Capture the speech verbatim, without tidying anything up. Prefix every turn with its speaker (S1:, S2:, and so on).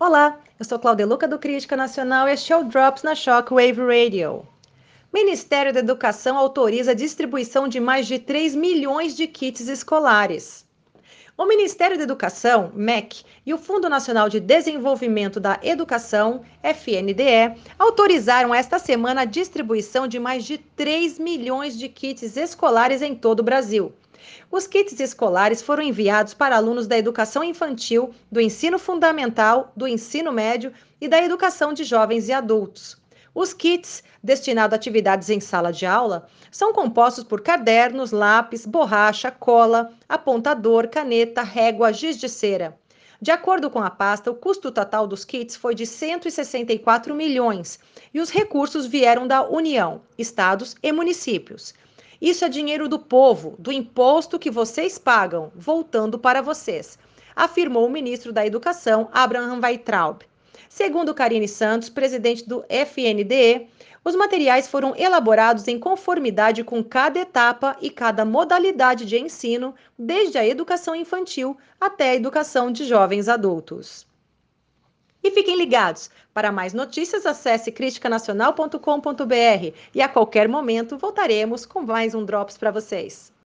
S1: Olá, eu sou Cláudia Luca do Crítica Nacional e este é o Drops na Shockwave Radio. Ministério da Educação autoriza a distribuição de mais de três milhões de kits escolares. O Ministério da Educação, M E C, e o Fundo Nacional de Desenvolvimento da Educação, F N D E, autorizaram esta semana a distribuição de mais de três milhões de kits escolares em todo o Brasil. Os kits escolares foram enviados para alunos da educação infantil, do ensino fundamental, do ensino médio e da educação de jovens e adultos. Os kits, destinados a atividades em sala de aula, são compostos por cadernos, lápis, borracha, cola, apontador, caneta, régua, giz de cera. De acordo com a pasta, o custo total dos kits foi de cento e sessenta e quatro milhões e os recursos vieram da União, estados e municípios. Isso é dinheiro do povo, do imposto que vocês pagam, voltando para vocês, afirmou o ministro da Educação, Abraham Weintraub. Segundo Karine Santos, presidente do F N D E, os materiais foram elaborados em conformidade com cada etapa e cada modalidade de ensino, desde a educação infantil até a educação de jovens adultos. E fiquem ligados, para mais notícias acesse crítica nacional ponto com ponto br e a qualquer momento voltaremos com mais um Drops para vocês.